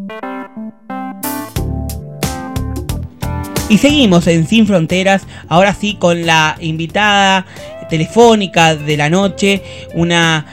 Y seguimos en Sin Fronteras, ahora sí con la invitada telefónica de la noche, una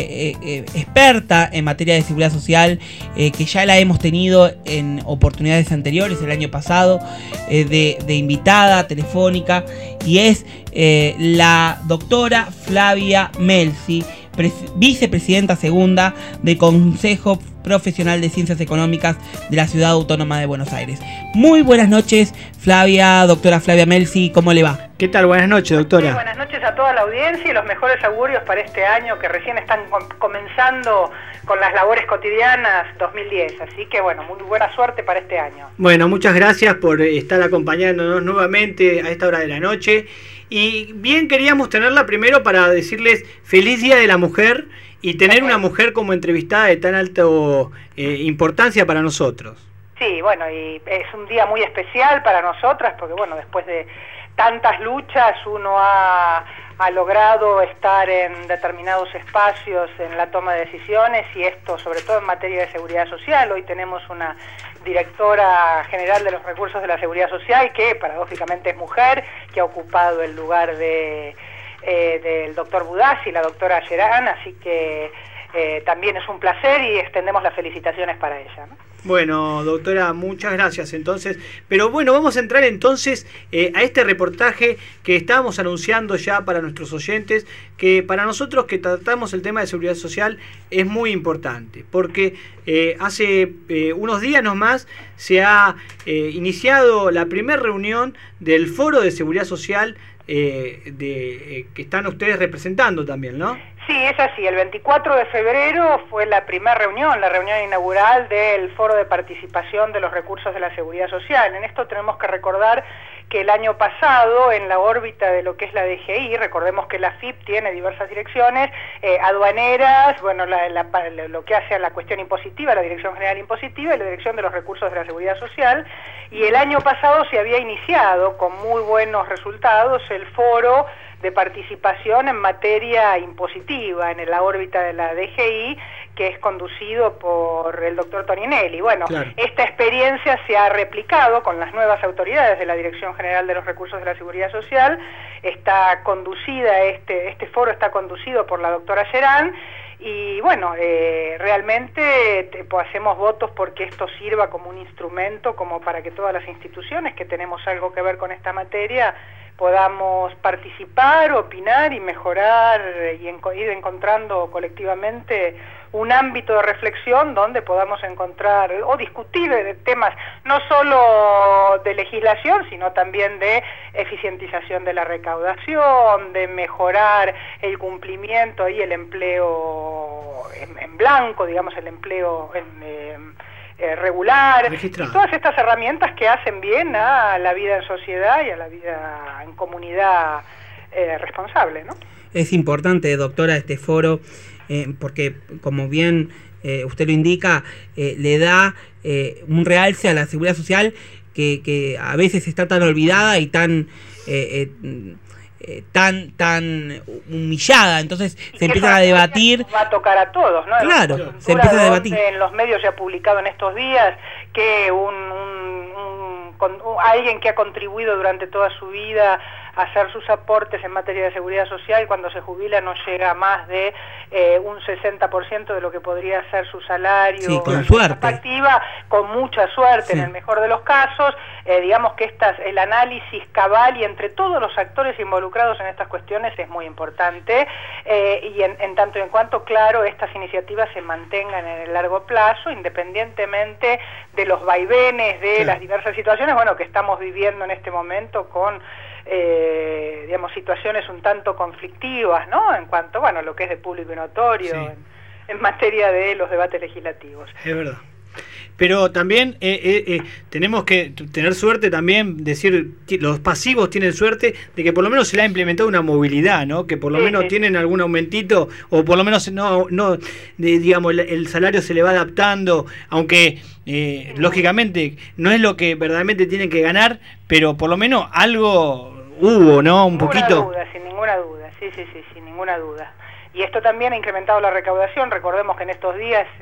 experta en materia de seguridad social, que ya la hemos tenido en oportunidades anteriores, el año pasado, de invitada telefónica, y es la doctora Flavia Melzi, vicepresidenta segunda del Consejo Profesional de Ciencias Económicas de la Ciudad Autónoma de Buenos Aires. Muy buenas noches, Flavia, doctora Flavia Melzi, ¿cómo le va? ¿Qué tal? Buenas noches, doctora. Sí, buenas noches a toda la audiencia y los mejores augurios para este año que recién están comenzando con las labores cotidianas 2010. Así que bueno, muy buena suerte para este año. Bueno, muchas gracias por estar acompañándonos nuevamente a esta hora de la noche. Y bien, queríamos tenerla primero para decirles feliz Día de la Mujer y tener una mujer como entrevistada de tan alta importancia para nosotros. Sí, bueno, y es un día muy especial para nosotras porque bueno, después de tantas luchas uno ha logrado estar en determinados espacios en la toma de decisiones, y esto sobre todo en materia de seguridad social. Hoy tenemos una directora general de los recursos de la seguridad social que paradójicamente es mujer, que ha ocupado el lugar del doctor Budassi y la doctora Gerán, así que también es un placer y extendemos las felicitaciones para ella, ¿no? Bueno, doctora, muchas gracias entonces. Pero bueno, vamos a entrar entonces a este reportaje que estábamos anunciando ya para nuestros oyentes, que para nosotros que tratamos el tema de seguridad social es muy importante, porque hace unos días nomás se ha iniciado la primera reunión del Foro de Seguridad Social que están ustedes representando también, ¿no? Sí, es así. El 24 de febrero fue la primera reunión, la reunión inaugural del Foro de Participación de los Recursos de la Seguridad Social. En esto tenemos que recordar que el año pasado, en la órbita de lo que es la DGI, recordemos que la FIP tiene diversas direcciones, aduaneras, bueno, lo que hace a la cuestión impositiva, la Dirección General Impositiva y la Dirección de los Recursos de la Seguridad Social, y el año pasado se había iniciado con muy buenos resultados el foro de participación en materia impositiva en la órbita de la DGI, que es conducido por el doctor Toninelli. Bueno, claro, esta experiencia se ha replicado con las nuevas autoridades de la Dirección General de los Recursos de la Seguridad Social. Está conducida, este foro está conducido por la doctora Gerán, y bueno, realmente hacemos votos porque esto sirva como un instrumento, como para que todas las instituciones que tenemos algo que ver con esta materia podamos participar, opinar y mejorar y ir encontrando colectivamente un ámbito de reflexión donde podamos encontrar o discutir de temas no solo de legislación, sino también de eficientización de la recaudación, de mejorar el cumplimiento y el empleo en blanco, digamos, el empleo regular, y todas estas herramientas que hacen bien a la vida en sociedad y a la vida en comunidad responsable, ¿no? Es importante, doctora, este foro, porque como bien usted lo indica, le da un realce a la seguridad social que a veces está tan olvidada y tan humillada, entonces se empieza a debatir. Va a tocar a todos, ¿no? Claro, se empieza a debatir. En los medios se ha publicado en estos días que alguien que ha contribuido durante toda su vida a hacer sus aportes en materia de seguridad social, cuando se jubila no llega a más de un 60% de lo que podría ser su salario. Sí, con suerte. Activa, con mucha suerte, sí, en el mejor de los casos. Digamos que el análisis cabal y entre todos los actores involucrados en estas cuestiones es muy importante, y en tanto y en cuanto, claro, estas iniciativas se mantengan en el largo plazo, independientemente de los vaivenes de las diversas situaciones, bueno, que estamos viviendo en este momento con digamos, situaciones un tanto conflictivas, ¿no? En cuanto, bueno, lo que es de público y notorio, sí, en materia de los debates legislativos. Es verdad. Pero también tenemos que tener suerte también, decir, los pasivos tienen suerte de que por lo menos se le ha implementado una movilidad, ¿no? Que por lo menos tienen algún aumentito, o por lo menos digamos, el salario se le va adaptando, aunque lógicamente no es lo que verdaderamente tienen que ganar, pero por lo menos algo hubo, ¿no? Un poquito. Sin ninguna duda, sí, sin ninguna duda. Y esto también ha incrementado la recaudación. Recordemos que en estos días se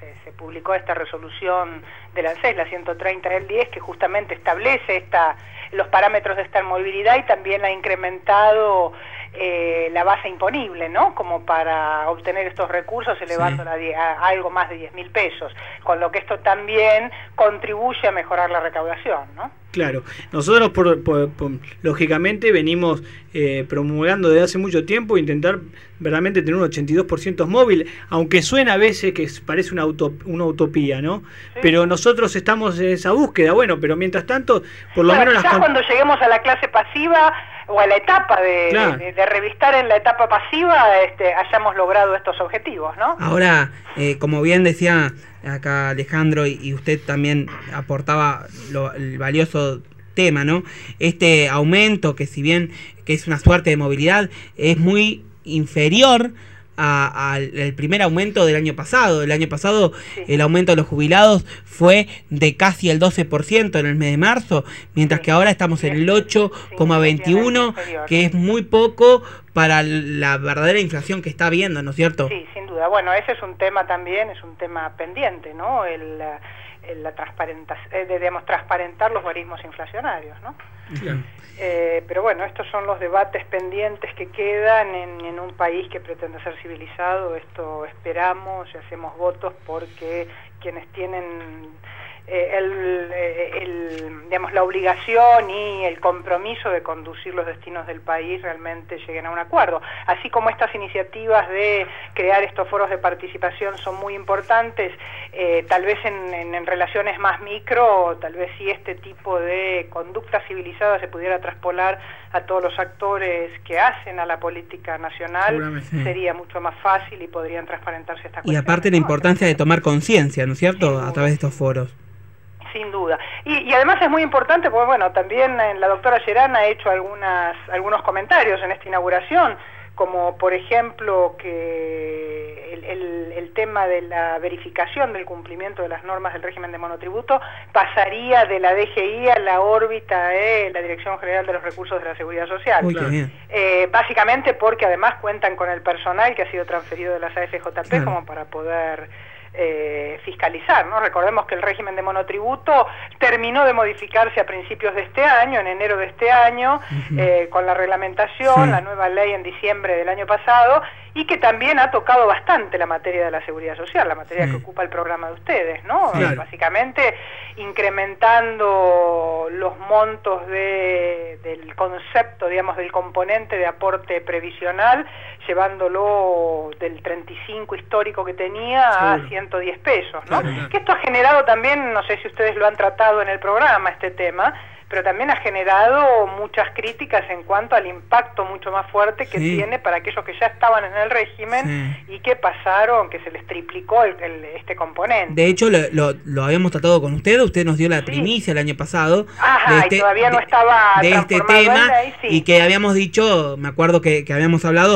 se publicó esta resolución del ANSES, la 130 del 10, que justamente establece los parámetros de esta movilidad y también ha incrementado la base imponible, ¿no? Como para obtener estos recursos, elevándola a algo más de 10.000 pesos, con lo que esto también contribuye a mejorar la recaudación, ¿no? Claro, nosotros lógicamente venimos promulgando desde hace mucho tiempo intentar verdaderamente tener un 82% móvil, aunque suena a veces que parece una utopía, ¿no? Sí. Pero nosotros estamos en esa búsqueda, bueno, pero mientras tanto, por lo menos quizás cuando lleguemos a la clase pasiva o a la etapa de revistar en la etapa pasiva, hayamos logrado estos objetivos, ¿no? Ahora, como bien decía acá Alejandro, y usted también aportaba el valioso tema, ¿no? Este aumento, que si bien que es una suerte de movilidad, es muy inferior al primer aumento del año pasado. El año pasado el aumento de los jubilados fue de casi el 12% en el mes de marzo, mientras que ahora estamos en el 8,21%, que es muy poco para la verdadera inflación que está habiendo, ¿no es cierto? Sí, sin duda. Bueno, ese es un tema también, es un tema pendiente, ¿no? Transparentar los guarismos inflacionarios, ¿no? Claro. Pero bueno, estos son los debates pendientes que quedan en un país que pretende ser civilizado. Esto esperamos y hacemos votos porque quienes tienen la obligación y el compromiso de conducir los destinos del país realmente lleguen a un acuerdo. Así como estas iniciativas de crear estos foros de participación son muy importantes, tal vez en relaciones más micro, tal vez si este tipo de conducta civilizada se pudiera traspolar a todos los actores que hacen a la política nacional, sería mucho más fácil y podrían transparentarse estas cuestiones. Y aparte la importancia de tomar conciencia, ¿no es cierto?, a través de estos foros. Sin duda. Y además es muy importante porque, bueno, también la doctora Llerán ha hecho algunos comentarios en esta inauguración, como por ejemplo que el tema de la verificación del cumplimiento de las normas del régimen de monotributo pasaría de la DGI a la órbita de la Dirección General de los Recursos de la Seguridad Social. Uy, qué bien. Básicamente porque además cuentan con el personal que ha sido transferido de las AFJP como para poder fiscalizar, ¿no? Recordemos que el régimen de monotributo terminó de modificarse a principios de este año, en enero de este año, con la reglamentación, la nueva ley en diciembre del año pasado, y que también ha tocado bastante la materia de la seguridad social, la materia que ocupa el programa de ustedes, ¿no? Claro. Básicamente incrementando los montos del concepto, digamos, del componente de aporte previsional, llevándolo del 35 histórico que tenía a 110 pesos, ¿no? Claro. Que esto ha generado también, no sé si ustedes lo han tratado en el programa, este tema, pero también ha generado muchas críticas en cuanto al impacto mucho más fuerte que tiene para aquellos que ya estaban en el régimen y que pasaron, que se les triplicó este componente. De hecho, lo habíamos tratado con usted nos dio la primicia el año pasado y todavía no estaba de este tema, y que habíamos dicho, me acuerdo que habíamos hablado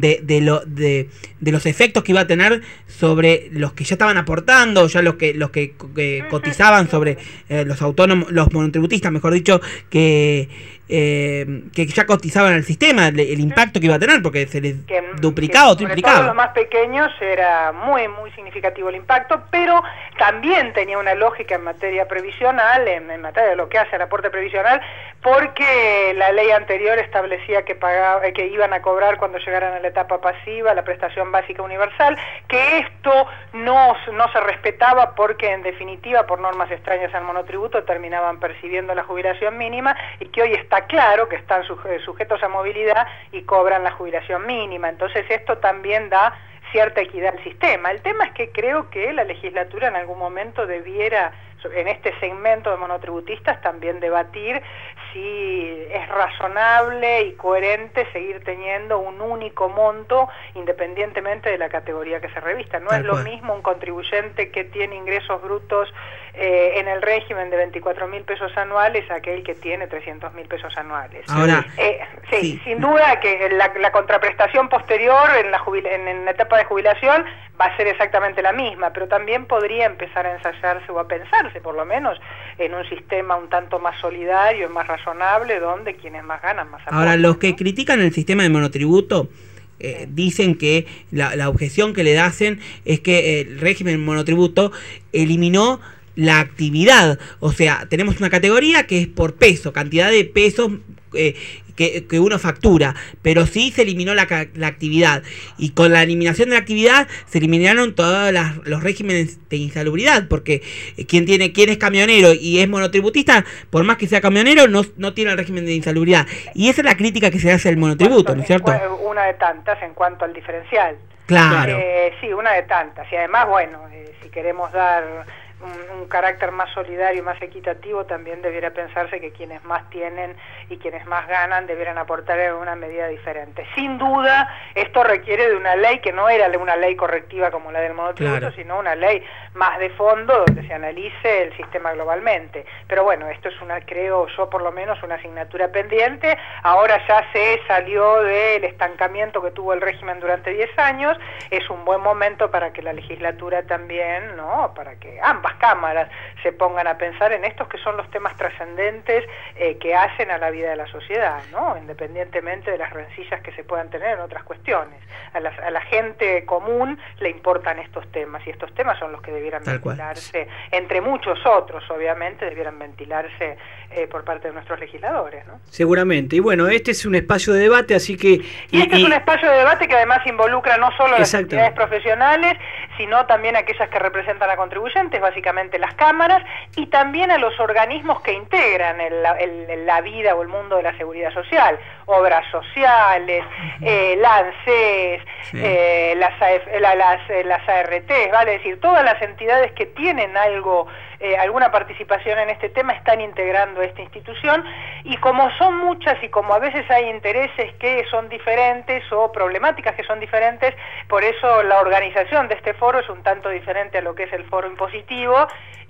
de los efectos que iba a tener sobre los que ya estaban aportando, ya los que cotizaban sobre los autónomos, los monotributistas, mejor dicho, que ya cotizaban al sistema, el impacto que iba a tener, porque se les duplicaba o triplicaba. Para los más pequeños era muy significativo el impacto, pero también tenía una lógica en materia previsional, en materia de lo que hace el aporte previsional, porque la ley anterior establecía que iban a cobrar cuando llegaran a la etapa pasiva la prestación básica universal, que esto no se respetaba porque en definitiva por normas extrañas al monotributo terminaban percibiendo la jubilación mínima, y que hoy está claro que están sujetos a movilidad y cobran la jubilación mínima. Entonces esto también da cierta equidad al sistema. El tema es que creo que la legislatura en algún momento debiera, en este segmento de monotributistas, también debatir si es razonable y coherente seguir teniendo un único monto independientemente de la categoría que se revista. No es lo mismo un contribuyente que tiene ingresos brutos en el régimen de 24.000 pesos anuales a aquel que tiene 300.000 pesos anuales. Ahora, sin duda que la contraprestación posterior en la etapa de jubilación va a ser exactamente la misma, pero también podría empezar a ensayarse o a pensarse, por lo menos, en un sistema un tanto más solidario y más razonable, donde quienes más ganan más aportan. Ahora, los que critican el sistema de monotributo dicen que la objeción que le hacen es que el régimen monotributo eliminó la actividad. O sea, tenemos una categoría que es por peso, cantidad de pesos que uno factura, pero sí se eliminó la actividad, y con la eliminación de la actividad se eliminaron todos los regímenes de insalubridad, porque quien es camionero y es monotributista, por más que sea camionero, no tiene el régimen de insalubridad, y esa es la crítica que se hace al monotributo, ¿no es cierto? Una de tantas en cuanto al diferencial. Claro. Sí, una de tantas, y además, bueno, si queremos dar un carácter más solidario y más equitativo, también debiera pensarse que quienes más tienen y quienes más ganan debieran aportar en una medida diferente. Sin duda, esto requiere de una ley que no era una ley correctiva como la del monotributo, claro, sino una ley más de fondo donde se analice el sistema globalmente. Pero bueno, esto es creo yo por lo menos, una asignatura pendiente. Ahora ya se salió del estancamiento que tuvo el régimen durante 10 años. Es un buen momento para que la legislatura también, ¿no?, para que ambas cámaras se pongan a pensar en estos que son los temas trascendentes que hacen a la vida de la sociedad, ¿no?, independientemente de las rencillas que se puedan tener en otras cuestiones. A la gente común le importan estos temas, y estos temas son los que debieran ventilarse, entre muchos otros, obviamente, debieran ventilarse por parte de nuestros legisladores, ¿no? Seguramente. Y bueno, este es un espacio de debate, así que... Este es un espacio de debate que además involucra no solo a las entidades profesionales, sino también a aquellas que representan a contribuyentes, básicamente las cámaras, y también a los organismos que integran la vida o el mundo de la seguridad social, obras sociales, la ANSES, las ARTs, ¿vale? Es decir, todas las entidades que tienen alguna participación en este tema están integrando esta institución, y como son muchas y como a veces hay intereses que son diferentes o problemáticas que son diferentes, por eso la organización de este foro es un tanto diferente a lo que es el foro impositivo,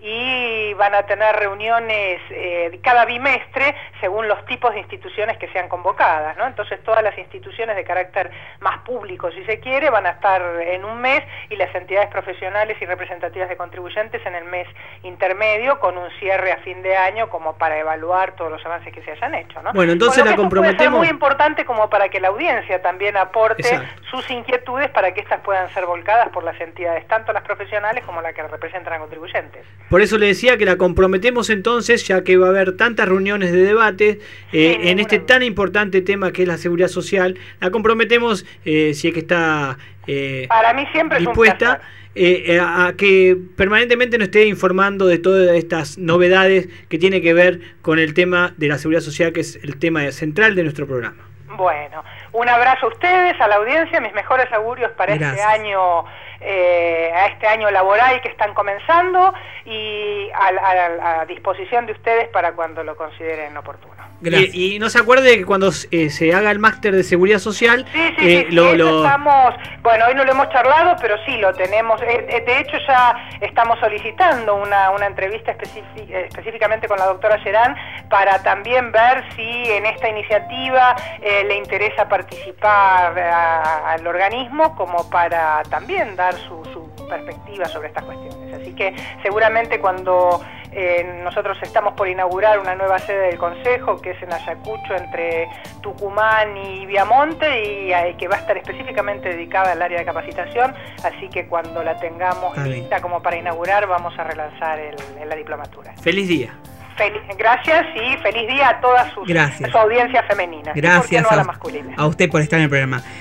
y van a tener reuniones cada bimestre según los tipos de instituciones que sean convocadas, ¿no? Entonces todas las instituciones de carácter más público, si se quiere, van a estar en un mes, y las entidades profesionales y representativas de contribuyentes en el mes intermedio, con un cierre a fin de año como para evaluar todos los avances que se hayan hecho, ¿no? Bueno, entonces la comprometemos. Puede ser muy importante como para que la audiencia también aporte sus inquietudes para que estas puedan ser volcadas por las entidades, tanto las profesionales como las que representan a contribuyentes. Por eso le decía que la comprometemos entonces, ya que va a haber tantas reuniones de debate en este tan importante tema que es la seguridad social. La comprometemos, si es que está para mí siempre dispuesta, a que permanentemente nos esté informando de todas estas novedades que tiene que ver con el tema de la seguridad social, que es el tema central de nuestro programa. Bueno, un abrazo a ustedes, a la audiencia, mis mejores augurios para este año, a este año laboral que están comenzando, y a disposición de ustedes para cuando lo consideren oportuno. Y no se acuerde que cuando se haga el máster de seguridad social, estamos, bueno, hoy no lo hemos charlado, pero sí lo tenemos. De hecho ya estamos solicitando una entrevista específicamente con la doctora Gerán, para también ver si en esta iniciativa le interesa participar al organismo, como para también dar su perspectiva sobre estas cuestiones. Así que seguramente cuando nosotros estamos por inaugurar una nueva sede del Consejo, que es en Ayacucho, entre Tucumán y Viamonte, y que va a estar específicamente dedicada al área de capacitación, así que cuando la tengamos lista como para inaugurar, vamos a relanzar la diplomatura. ¡Feliz día! Gracias, y feliz día a toda su audiencia femenina. Gracias y por qué no a la masculina. A usted por estar en el programa.